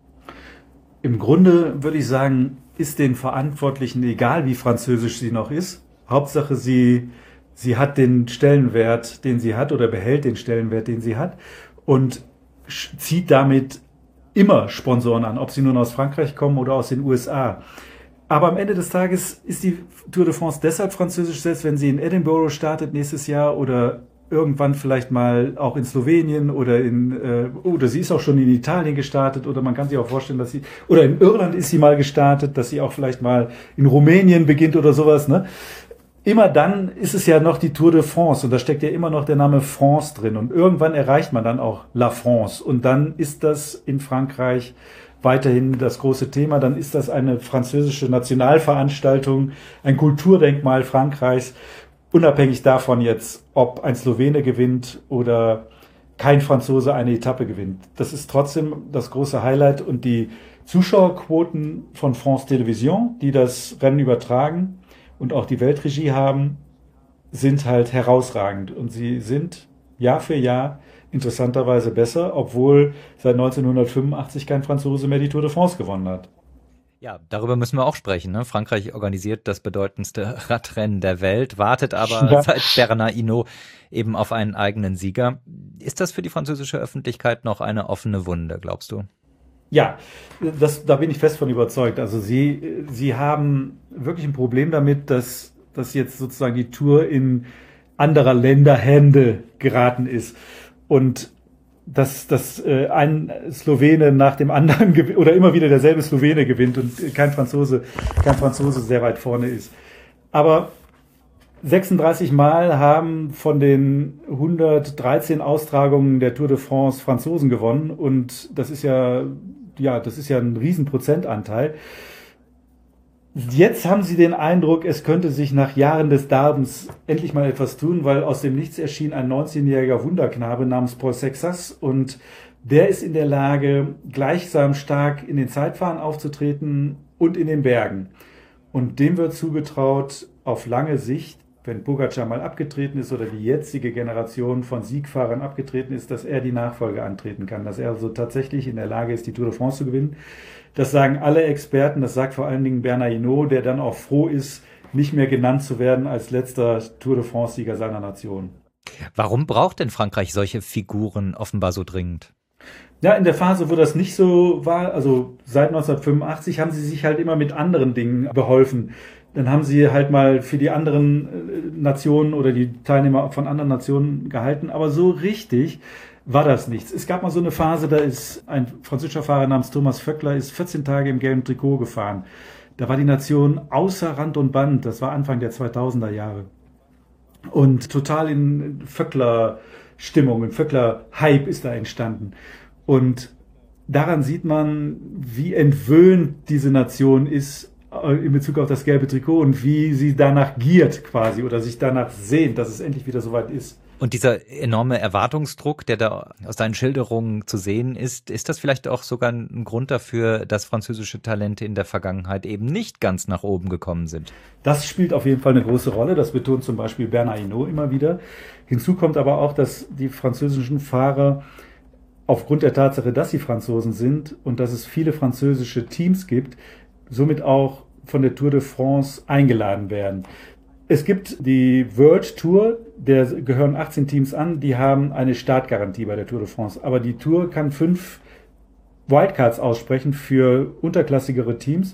Im Grunde würde ich sagen, ist den Verantwortlichen egal, wie französisch sie noch ist. Hauptsache, sie, sie hat den Stellenwert, den sie hat, oder behält den Stellenwert, den sie hat, und zieht damit immer Sponsoren an, ob sie nun aus Frankreich kommen oder aus den U S A. Aber am Ende des Tages ist die Tour de France deshalb französisch, selbst wenn sie in Edinburgh startet nächstes Jahr oder irgendwann vielleicht mal auch in Slowenien oder in, äh, oder sie ist auch schon in Italien gestartet, oder man kann sich auch vorstellen, dass sie, oder in Irland ist sie mal gestartet, dass sie auch vielleicht mal in Rumänien beginnt oder sowas, ne? Immer dann ist es ja noch die Tour de France, und da steckt ja immer noch der Name France drin, und irgendwann erreicht man dann auch La France, und dann ist das in Frankreich weiterhin das große Thema, dann ist das eine französische Nationalveranstaltung, ein Kulturdenkmal Frankreichs, unabhängig davon jetzt, ob ein Slowene gewinnt oder kein Franzose eine Etappe gewinnt. Das ist trotzdem das große Highlight, und die Zuschauerquoten von France Télévisions, die das Rennen übertragen und auch die Weltregie haben, sind halt herausragend, und sie sind Jahr für Jahr interessanterweise besser, obwohl seit neunzehnhundertfünfundachtzig kein Franzose mehr die Tour de France gewonnen hat. Ja, darüber müssen wir auch sprechen. Ne? Frankreich organisiert das bedeutendste Radrennen der Welt, wartet aber ja. seit Bernard Hinault eben auf einen eigenen Sieger. Ist das für die französische Öffentlichkeit noch eine offene Wunde, glaubst du? Ja, das, da bin ich fest von überzeugt. Also sie, sie haben wirklich ein Problem damit, dass, dass jetzt sozusagen die Tour in anderer Länder Hände geraten ist. Und dass, dass äh, ein Slowene nach dem anderen gewinnt, oder immer wieder derselbe Slowene gewinnt und kein Franzose, kein Franzose sehr weit vorne ist. Aber sechsunddreißig Mal haben von den hundertdreizehn Austragungen der Tour de France Franzosen gewonnen, und das ist ja, ja, das ist ja ein Riesenprozentanteil. Jetzt haben sie den Eindruck, es könnte sich nach Jahren des Darbens endlich mal etwas tun, weil aus dem Nichts erschien ein neunzehnjähriger Wunderknabe namens Paul Sexas, und der ist in der Lage, gleichsam stark in den Zeitfahren aufzutreten und in den Bergen. Und dem wird zugetraut, auf lange Sicht, wenn Pogačar mal abgetreten ist oder die jetzige Generation von Siegfahrern abgetreten ist, dass er die Nachfolge antreten kann, dass er also tatsächlich in der Lage ist, die Tour de France zu gewinnen. Das sagen alle Experten, das sagt vor allen Dingen Bernard Hinault, der dann auch froh ist, nicht mehr genannt zu werden als letzter Tour de France-Sieger seiner Nation. Warum braucht denn Frankreich solche Figuren offenbar so dringend? Ja, in der Phase, wo das nicht so war, also seit neunzehnhundertfünfundachtzig, haben sie sich halt immer mit anderen Dingen beholfen. Dann haben sie halt mal für die anderen Nationen oder die Teilnehmer von anderen Nationen gehalten, aber so richtig war das nichts. Es gab mal so eine Phase, da ist ein französischer Fahrer namens Thomas Voeckler ist vierzehn Tage im gelben Trikot gefahren. Da war die Nation außer Rand und Band. Das war Anfang der zweitausender Jahre. Und total in Voeckler-Stimmung, in Voeckler-Hype ist da entstanden. Und daran sieht man, wie entwöhnt diese Nation ist in Bezug auf das gelbe Trikot und wie sie danach giert quasi oder sich danach sehnt, dass es endlich wieder soweit ist. Und dieser enorme Erwartungsdruck, der da aus deinen Schilderungen zu sehen ist, ist das vielleicht auch sogar ein Grund dafür, dass französische Talente in der Vergangenheit eben nicht ganz nach oben gekommen sind? Das spielt auf jeden Fall eine große Rolle. Das betont zum Beispiel Bernard Hinault immer wieder. Hinzu kommt aber auch, dass die französischen Fahrer aufgrund der Tatsache, dass sie Franzosen sind und dass es viele französische Teams gibt, somit auch von der Tour de France eingeladen werden. Es gibt die World Tour, der gehören achtzehn Teams an, die haben eine Startgarantie bei der Tour de France. Aber die Tour kann fünf Wildcards aussprechen für unterklassigere Teams.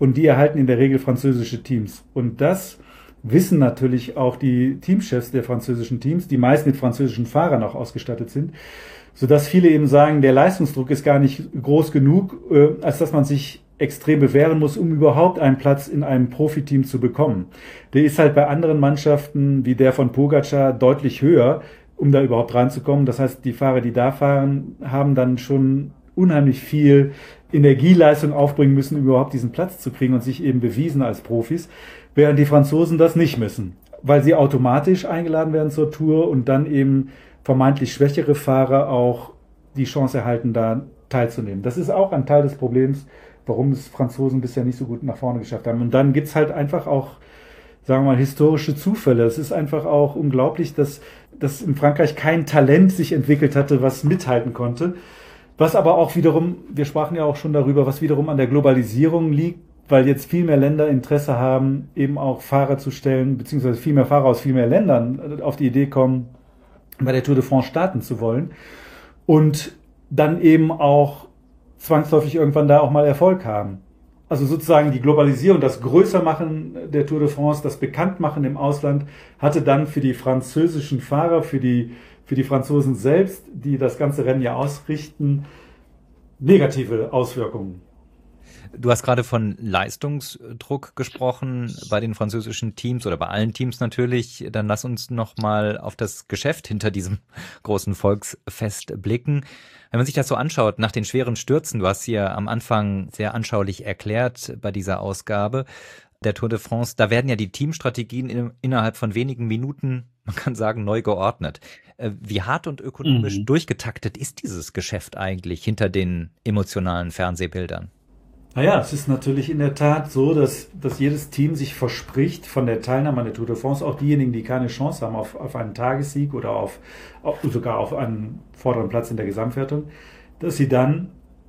und die erhalten in der Regel französische Teams. Und das wissen natürlich auch die Teamchefs der französischen Teams, die meist mit französischen Fahrern auch ausgestattet sind, sodass viele eben sagen, der Leistungsdruck ist gar nicht groß genug, äh, als dass man sich extrem bewähren muss, um überhaupt einen Platz in einem Profiteam zu bekommen. Der ist halt bei anderen Mannschaften wie der von Pogačar deutlich höher, um da überhaupt reinzukommen. Das heißt, die Fahrer, die da fahren, haben dann schon unheimlich viel Energieleistung aufbringen müssen, um überhaupt diesen Platz zu kriegen und sich eben bewiesen als Profis, während die Franzosen das nicht müssen, weil sie automatisch eingeladen werden zur Tour und dann eben vermeintlich schwächere Fahrer auch die Chance erhalten, da teilzunehmen. Das ist auch ein Teil des Problems, warum es Franzosen bisher nicht so gut nach vorne geschafft haben. Und dann gibt's halt einfach auch, sagen wir mal, historische Zufälle. Es ist einfach auch unglaublich, dass, dass in Frankreich kein Talent sich entwickelt hatte, was mithalten konnte. Was aber auch wiederum, wir sprachen ja auch schon darüber, was wiederum an der Globalisierung liegt, weil jetzt viel mehr Länder Interesse haben, eben auch Fahrer zu stellen, beziehungsweise viel mehr Fahrer aus viel mehr Ländern auf die Idee kommen, bei der Tour de France starten zu wollen. Und dann eben auch zwangsläufig irgendwann da auch mal Erfolg haben. Also sozusagen die Globalisierung, das Größermachen der Tour de France, das Bekanntmachen im Ausland hatte dann für die französischen Fahrer, für die, für die Franzosen selbst, die das ganze Rennen ja ausrichten, negative Auswirkungen. Du hast gerade von Leistungsdruck gesprochen bei den französischen Teams oder bei allen Teams natürlich. Dann lass uns noch mal auf das Geschäft hinter diesem großen Volksfest blicken. Wenn man sich das so anschaut, nach den schweren Stürzen, du hast hier am Anfang sehr anschaulich erklärt bei dieser Ausgabe der Tour de France, da werden ja die Teamstrategien in, innerhalb von wenigen Minuten, man kann sagen, neu geordnet. Wie hart und ökonomisch mhm. durchgetaktet ist dieses Geschäft eigentlich hinter den emotionalen Fernsehbildern? Naja, es ist natürlich in der Tat so, dass, dass jedes Team sich verspricht von der Teilnahme an der Tour de France, auch diejenigen, die keine Chance haben auf, auf einen Tagessieg oder auf, auf, sogar auf einen vorderen Platz in der Gesamtwertung, dass sie dann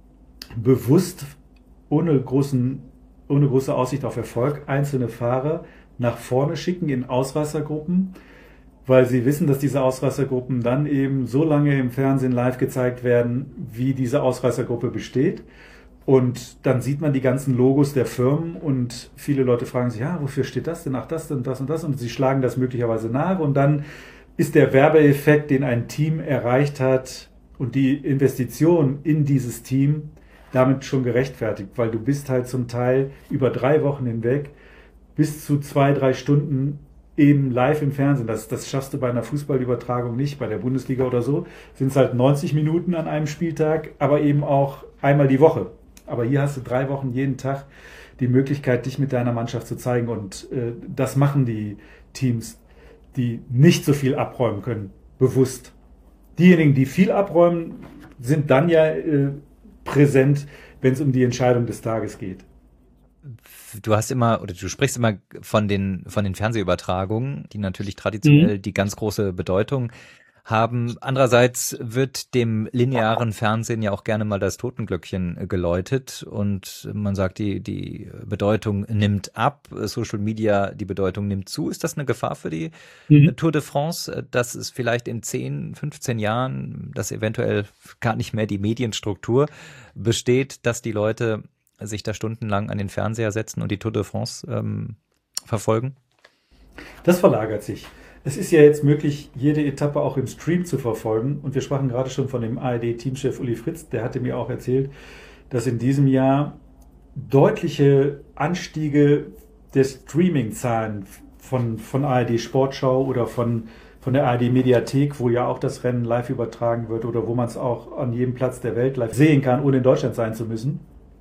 bewusst, ohne, großen, ohne große Aussicht auf Erfolg, einzelne Fahrer nach vorne schicken in Ausreißergruppen, weil sie wissen, dass diese Ausreißergruppen dann eben so lange im Fernsehen live gezeigt werden, wie diese Ausreißergruppe besteht. Und dann sieht man die ganzen Logos der Firmen und viele Leute fragen sich, ja, wofür steht das denn? Ach, das und das und das. Und sie schlagen das möglicherweise nach. Und dann ist der Werbeeffekt, den ein Team erreicht hat und die Investition in dieses Team damit schon gerechtfertigt. Weil du bist halt zum Teil über drei Wochen hinweg bis zu zwei, drei Stunden eben live im Fernsehen. Das, das schaffst du bei einer Fußballübertragung nicht. Bei der Bundesliga oder so sind es halt neunzig Minuten an einem Spieltag, aber eben auch einmal die Woche. Aber hier hast du drei Wochen jeden Tag die Möglichkeit, dich mit deiner Mannschaft zu zeigen. Und äh, das machen die Teams, die nicht so viel abräumen können, bewusst. Diejenigen, die viel abräumen, sind dann ja äh, präsent, wenn es um die Entscheidung des Tages geht. Du hast immer, oder du sprichst immer von den, von den Fernsehübertragungen, die natürlich traditionell mhm. die ganz große Bedeutung haben. Andererseits wird dem linearen Fernsehen ja auch gerne mal das Totenglöckchen geläutet und man sagt, die, die Bedeutung nimmt ab, Social Media, die Bedeutung nimmt zu. Ist das eine Gefahr für die mhm. Tour de France, dass es vielleicht in zehn, fünfzehn Jahren, dass eventuell gar nicht mehr die Medienstruktur besteht, dass die Leute sich da stundenlang an den Fernseher setzen und die Tour de France ähm, verfolgen? Das verlagert sich. Es ist ja jetzt möglich, jede Etappe auch im Stream zu verfolgen. Und wir sprachen gerade schon von dem A R D-Teamchef Uli Fritz. Der hatte mir auch erzählt, dass in diesem Jahr deutliche Anstiege der Streaming-Zahlen von, von A R D Sportschau oder von, von der A R D Mediathek, wo ja auch das Rennen live übertragen wird oder wo man es auch an jedem Platz der Welt live sehen kann, ohne in Deutschland sein zu müssen,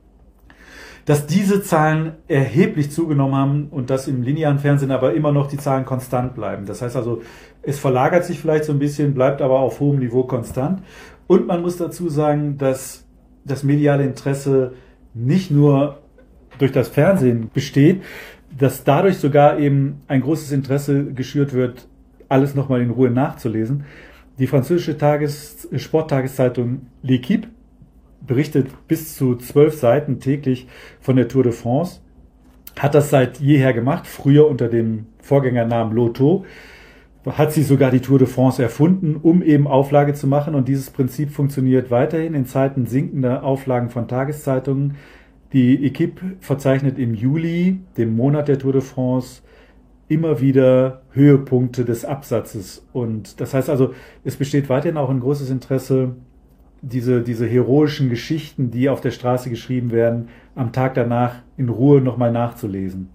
dass diese Zahlen erheblich zugenommen haben und dass im linearen Fernsehen aber immer noch die Zahlen konstant bleiben. Das heißt also, es verlagert sich vielleicht so ein bisschen, bleibt aber auf hohem Niveau konstant. Und man muss dazu sagen, dass das mediale Interesse nicht nur durch das Fernsehen besteht, dass dadurch sogar eben ein großes Interesse geschürt wird, alles nochmal in Ruhe nachzulesen. Die französische Tages- Sporttageszeitung L'Équipe berichtet bis zu zwölf Seiten täglich von der Tour de France, hat das seit jeher gemacht, früher unter dem Vorgängernamen Lotto, hat sie sogar die Tour de France erfunden, um eben Auflage zu machen und dieses Prinzip funktioniert weiterhin in Zeiten sinkender Auflagen von Tageszeitungen, Die Equipe verzeichnet im Juli, dem Monat der Tour de France, immer wieder Höhepunkte des Absatzes. Und das heißt also, es besteht weiterhin auch ein großes Interesse, diese, diese heroischen Geschichten, die auf der Straße geschrieben werden, am Tag danach in Ruhe nochmal nachzulesen.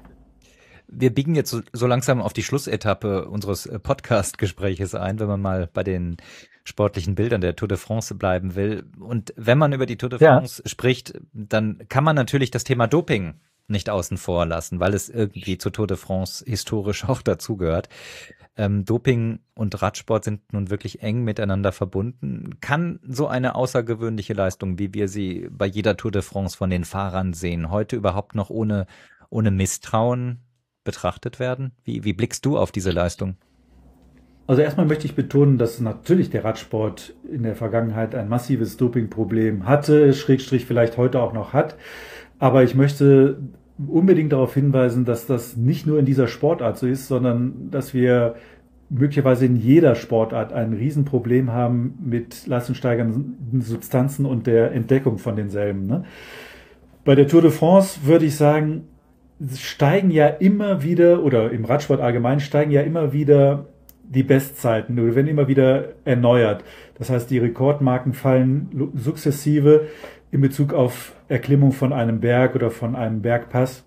Wir biegen jetzt so, so langsam auf die Schlussetappe unseres Podcast-Gespräches ein, wenn man mal bei den sportlichen Bildern der Tour de France bleiben will. Und wenn man über die Tour de France ja. spricht, dann kann man natürlich das Thema Doping nicht außen vor lassen, weil es irgendwie zur Tour de France historisch auch dazugehört. Ähm, Doping und Radsport sind nun wirklich eng miteinander verbunden. Kann so eine außergewöhnliche Leistung, wie wir sie bei jeder Tour de France von den Fahrern sehen, heute überhaupt noch ohne, ohne Misstrauen betrachtet werden? Wie, wie blickst du auf diese Leistung? Also erstmal möchte ich betonen, dass natürlich der Radsport in der Vergangenheit ein massives Dopingproblem hatte, Schrägstrich vielleicht heute auch noch hat. Aber ich möchte unbedingt darauf hinweisen, dass das nicht nur in dieser Sportart so ist, sondern dass wir möglicherweise in jeder Sportart ein Riesenproblem haben mit leistungssteigernden Substanzen und der Entdeckung von denselben. Ne? Bei der Tour de France würde ich sagen, steigen ja immer wieder, oder im Radsport allgemein, steigen ja immer wieder die Bestzeiten, oder werden immer wieder erneuert. Das heißt, die Rekordmarken fallen sukzessive in Bezug auf Erklimmung von einem Berg oder von einem Bergpass.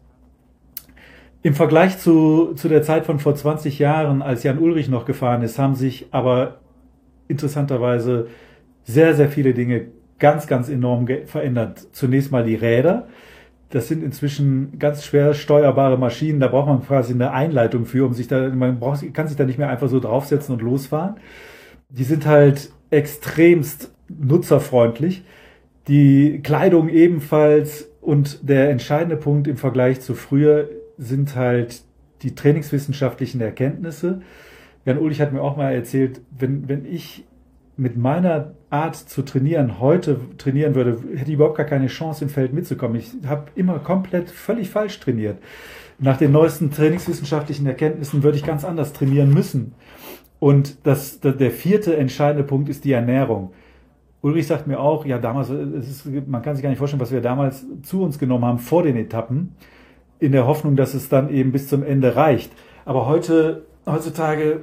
Im Vergleich zu, zu der Zeit von vor zwanzig Jahren, als Jan Ullrich noch gefahren ist, haben sich aber interessanterweise sehr, sehr viele Dinge ganz, ganz enorm verändert. Zunächst mal die Räder. Das sind inzwischen ganz schwer steuerbare Maschinen. Da braucht man quasi eine Einleitung für, um sich da, man braucht, kann sich da nicht mehr einfach so draufsetzen und losfahren. Die sind halt extremst nutzerfreundlich. Die Kleidung ebenfalls, und der entscheidende Punkt im Vergleich zu früher sind halt die trainingswissenschaftlichen Erkenntnisse. Jan Ullrich hat mir auch mal erzählt, wenn, wenn ich mit meiner Art zu trainieren heute trainieren würde, hätte ich überhaupt gar keine Chance im Feld mitzukommen. Ich habe immer komplett völlig falsch trainiert. Nach den neuesten trainingswissenschaftlichen Erkenntnissen würde ich ganz anders trainieren müssen. Und das, der vierte entscheidende Punkt ist die Ernährung. Ullrich sagt mir auch, ja, damals, es ist, man kann sich gar nicht vorstellen, was wir damals zu uns genommen haben vor den Etappen, in der Hoffnung, dass es dann eben bis zum Ende reicht. Aber heute, heutzutage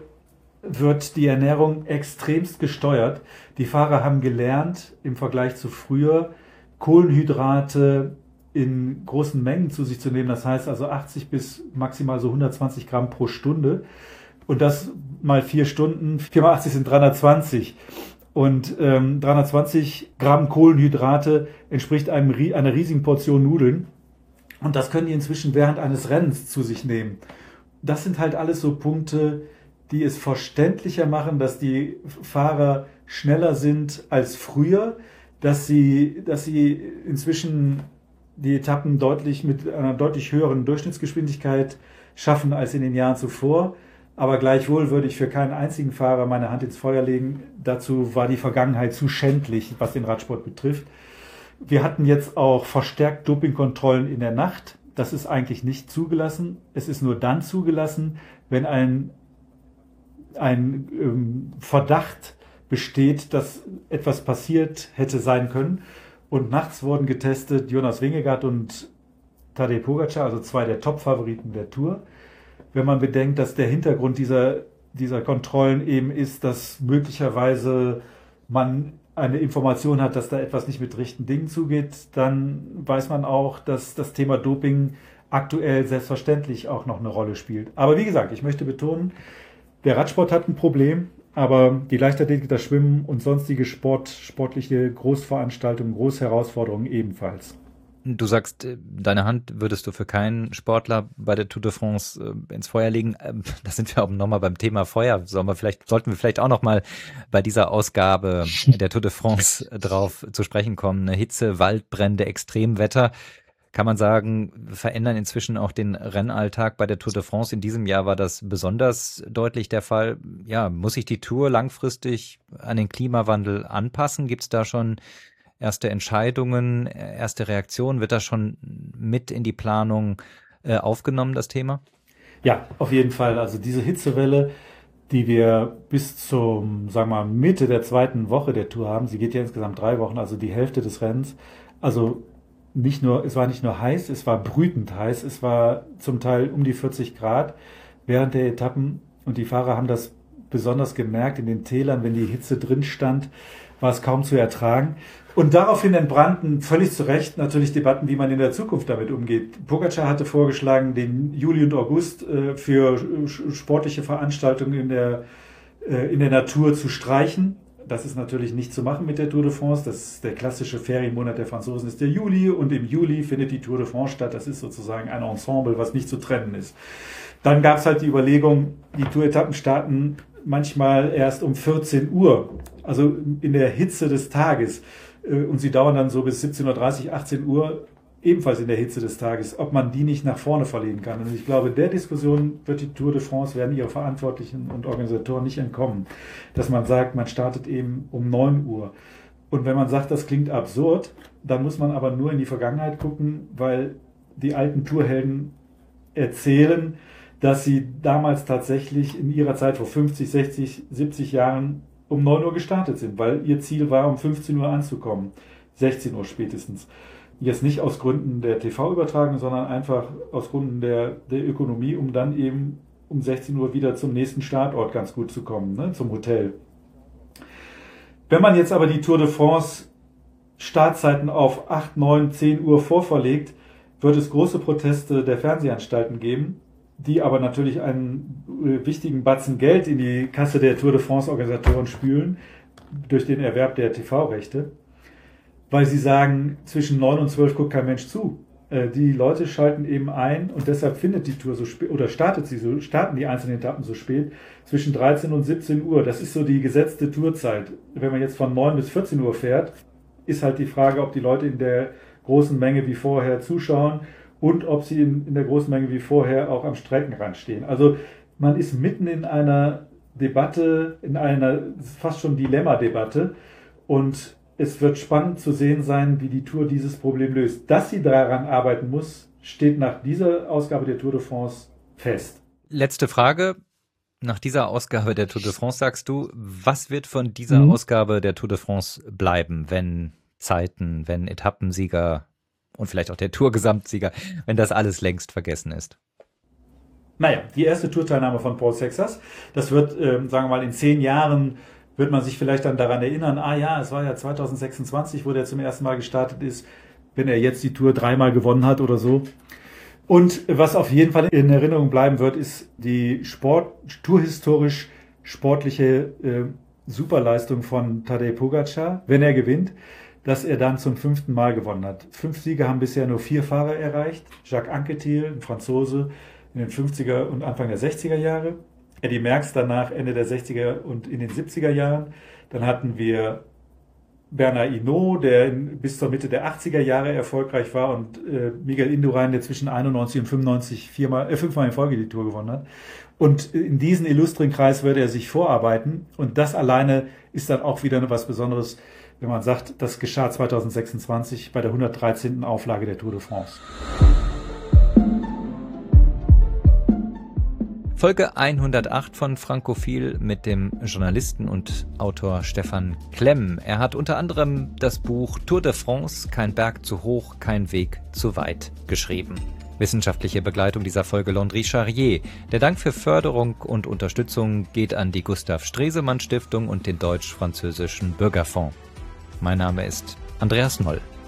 wird die Ernährung extremst gesteuert. Die Fahrer haben gelernt, im Vergleich zu früher, Kohlenhydrate in großen Mengen zu sich zu nehmen. Das heißt also achtzig bis maximal so hundertzwanzig Gramm pro Stunde. Und das mal vier Stunden, vier mal achtzig sind dreihundertzwanzig. Und ähm, dreihundertzwanzig Gramm Kohlenhydrate entspricht einem, einer riesigen Portion Nudeln. Und das können die inzwischen während eines Rennens zu sich nehmen. Das sind halt alles so Punkte, die es verständlicher machen, dass die Fahrer schneller sind als früher, dass sie, dass sie inzwischen die Etappen deutlich mit einer deutlich höheren Durchschnittsgeschwindigkeit schaffen als in den Jahren zuvor. Aber gleichwohl würde ich für keinen einzigen Fahrer meine Hand ins Feuer legen. Dazu war die Vergangenheit zu schändlich, was den Radsport betrifft. Wir hatten jetzt auch verstärkt Dopingkontrollen in der Nacht. Das ist eigentlich nicht zugelassen. Es ist nur dann zugelassen, wenn ein, ein ähm, Verdacht besteht, dass etwas passiert hätte sein können. Und nachts wurden getestet Jonas Vingegaard und Tadej Pogačar, also zwei der Top-Favoriten der Tour. Wenn man bedenkt, dass der Hintergrund dieser, dieser Kontrollen eben ist, dass möglicherweise man eine Information hat, dass da etwas nicht mit rechten Dingen zugeht, dann weiß man auch, dass das Thema Doping aktuell selbstverständlich auch noch eine Rolle spielt. Aber wie gesagt, ich möchte betonen, der Radsport hat ein Problem, aber die Leichtathletik, das Schwimmen und sonstige Sport, sportliche Großveranstaltungen, Großherausforderungen ebenfalls. Du sagst, deine Hand würdest du für keinen Sportler bei der Tour de France ins Feuer legen. Da sind wir auch nochmal beim Thema Feuer. Sollen wir vielleicht, sollten wir vielleicht auch nochmal bei dieser Ausgabe der Tour de France drauf zu sprechen kommen. Hitze, Waldbrände, Extremwetter, kann man sagen, verändern inzwischen auch den Rennalltag bei der Tour de France. In diesem Jahr war das besonders deutlich der Fall. Ja, muss sich die Tour langfristig an den Klimawandel anpassen? Gibt es da schon erste Entscheidungen, erste Reaktionen? Wird das schon mit in die Planung äh, aufgenommen, das Thema? Ja, auf jeden Fall. Also diese Hitzewelle, die wir bis zum, sagen wir mal, Mitte der zweiten Woche der Tour haben, sie geht ja insgesamt drei Wochen, also die Hälfte des Rennens. Also nicht nur, es war nicht nur heiß, es war brütend heiß, es war zum Teil um die vierzig Grad während der Etappen und die Fahrer haben das besonders gemerkt in den Tälern, wenn die Hitze drin stand, war es kaum zu ertragen. Und daraufhin entbrannten völlig zu Recht natürlich Debatten, wie man in der Zukunft damit umgeht. Pogačar hatte vorgeschlagen, den Juli und August äh, für sportliche Veranstaltungen in der, äh, in der Natur zu streichen. Das ist natürlich nicht zu machen mit der Tour de France. Das ist der klassische Ferienmonat der Franzosen ist der Juli und im Juli findet die Tour de France statt. Das ist sozusagen ein Ensemble, was nicht zu trennen ist. Dann gab es halt die Überlegung, die Tour-Etappen starten manchmal erst um vierzehn Uhr, also in der Hitze des Tages. Und sie dauern dann so bis siebzehn Uhr dreißig, achtzehn Uhr, ebenfalls in der Hitze des Tages, ob man die nicht nach vorne verlegen kann. Und ich glaube, der Diskussion wird die Tour de France, werden ihre Verantwortlichen und Organisatoren nicht entkommen, dass man sagt, man startet eben um neun Uhr. Und wenn man sagt, das klingt absurd, dann muss man aber nur in die Vergangenheit gucken, weil die alten Tourhelden erzählen, dass sie damals tatsächlich in ihrer Zeit vor fünfzig, sechzig, siebzig Jahren um neun Uhr gestartet sind, weil ihr Ziel war, um fünfzehn Uhr anzukommen, sechzehn Uhr spätestens. Jetzt nicht aus Gründen der T V-Übertragung, sondern einfach aus Gründen der, der Ökonomie, um dann eben um sechzehn Uhr wieder zum nächsten Startort ganz gut zu kommen, ne, zum Hotel. Wenn man jetzt aber die Tour de France Startzeiten auf acht, neun, zehn Uhr vorverlegt, wird es große Proteste der Fernsehanstalten geben, die aber natürlich einen wichtigen Batzen Geld in die Kasse der Tour de France-Organisatoren spülen, durch den Erwerb der T V-Rechte, weil sie sagen, zwischen neun und zwölf guckt kein Mensch zu. Die Leute schalten eben ein und deshalb findet die Tour so spät, oder startet sie so, starten die einzelnen Etappen so spät, zwischen dreizehn und siebzehn Uhr. Das ist so die gesetzte Tourzeit. Wenn man jetzt von neun bis vierzehn Uhr fährt, ist halt die Frage, ob die Leute in der großen Menge wie vorher zuschauen und ob sie in, in der großen Menge wie vorher auch am Streckenrand stehen. Also man ist mitten in einer Debatte, in einer fast schon Dilemma-Debatte und es wird spannend zu sehen sein, wie die Tour dieses Problem löst. Dass sie daran arbeiten muss, steht nach dieser Ausgabe der Tour de France fest. Letzte Frage. Nach dieser Ausgabe der Tour de France sagst du, was wird von dieser mhm. Ausgabe der Tour de France bleiben, wenn Zeiten, wenn Etappensieger und vielleicht auch der Tour-Gesamtsieger, wenn das alles längst vergessen ist? Naja, die erste Tourteilnahme von Paul Sexas, das wird, äh, sagen wir mal, in zehn Jahren wird man sich vielleicht dann daran erinnern, ah ja, es war ja zwanzig sechsundzwanzig, wo der zum ersten Mal gestartet ist, wenn er jetzt die Tour dreimal gewonnen hat oder so. Und was auf jeden Fall in Erinnerung bleiben wird, ist die Sport, tourhistorisch sportliche äh, Superleistung von Tadej Pogačar, wenn er gewinnt, dass er dann zum fünften Mal gewonnen hat. Fünf Siege haben bisher nur vier Fahrer erreicht. Jacques Anquetil, ein Franzose, in den fünfziger und Anfang der sechziger Jahre. Eddy Merckx danach Ende der sechziger und in den siebziger Jahren. Dann hatten wir Bernard Hinault, der in, bis zur Mitte der achtziger Jahre erfolgreich war und äh, Miguel Indurain, der zwischen einundneunzig und fünfundneunzig viermal, äh, fünfmal in Folge die Tour gewonnen hat. Und in diesen illustren Kreis würde er sich vorarbeiten. Und das alleine ist dann auch wieder was Besonderes, wenn man sagt, das geschah zwanzig sechsundzwanzig bei der hundertdreizehnten Auflage der Tour de France. Folge hundertacht von Frankophil mit dem Journalisten und Autor Stefan Klemm. Er hat unter anderem das Buch Tour de France, kein Berg zu hoch, kein Weg zu weit geschrieben. Wissenschaftliche Begleitung dieser Folge Landry Charrier. Der Dank für Förderung und Unterstützung geht an die Gustav Stresemann Stiftung und den Deutsch-Französischen Bürgerfonds. Mein Name ist Andreas Noll.